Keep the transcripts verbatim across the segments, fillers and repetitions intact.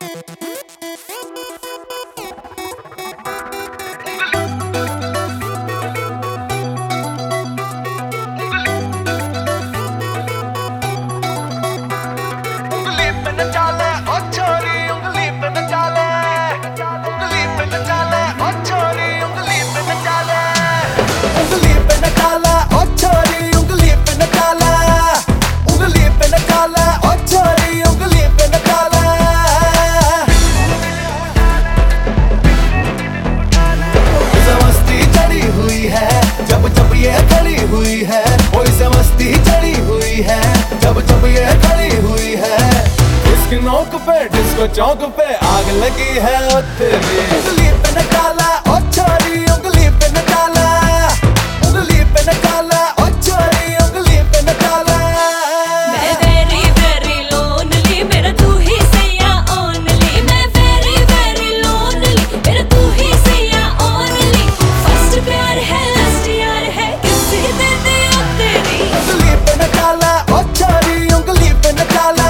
नोक पे डिस्को चौक पे आग लगी है ओ तेरी उंगली पे न काला ओ छोरी उंगली पे न काला उंगली पे न काला ओ छोरी उंगली पे न काला मैं वेरी वेरी लोनली मेरा तू ही सैया ओनली मैं वेरी वेरी लोनली मेरा तू ही सैया ओनली फर्स्ट प्यार है लास्ट यार है किसी दे दे ओ तेरी उंगली पे न काला ओ छोरी उंगली पे न काला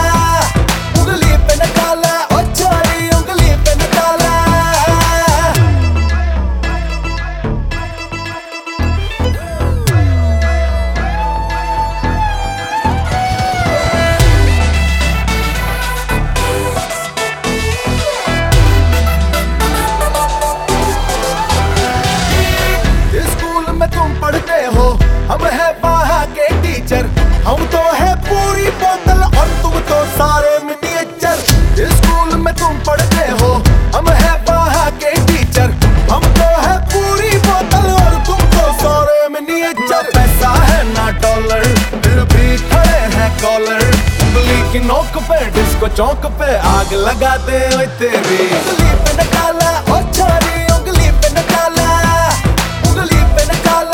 हो हम है वहाँ के टीचर हम तो है पूरी बोतल और तुम तो सारे मिनिएचर स्कूल में तुम पढ़ते हो हम है वहाँ के टीचर हम तो है पूरी बोतल और तुम तो सारे मिनिएचर पैसा है ना डॉलर फिर भी खड़े हैं कॉलर उंगली की नोक पे डिस्को चौक पे आग लगा दे ओए तेरी उंगली पे न काला ओ छोरी उंगली पे न काला उंगली पे न काला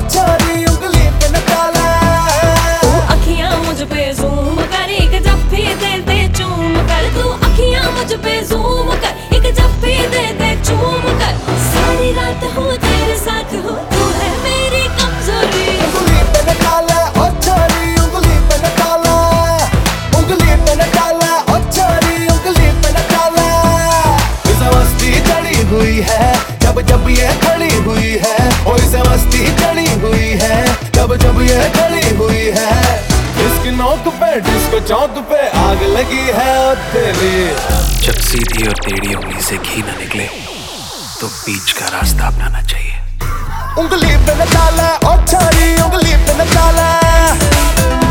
पे ज़ूम कर एक जफ्फी दे दे चूम कर सारी रात हूँ तेरे साथ हूँ तू है मेरी कमजोरी उंगली पे न काला ओ छोरी उंगली पे न काला उंगली पे न काला ओ छोरी उंगली पे न काला इस मस्ती चढ़ी हुई है जब जब ये खड़ी हुई है ओ इस मस्ती चढ़ी हुई है जब जब ये खड़ी हुई है इसकी नोक पे डिस्को चौक पे आग लगी है ओ तेरी जब सीधी और टेढ़ी उंगली से घी न निकले तो बीच का रास्ता अपनाना चाहिए। उंगली पे न काला ओ छोरी उंगली पे न काला।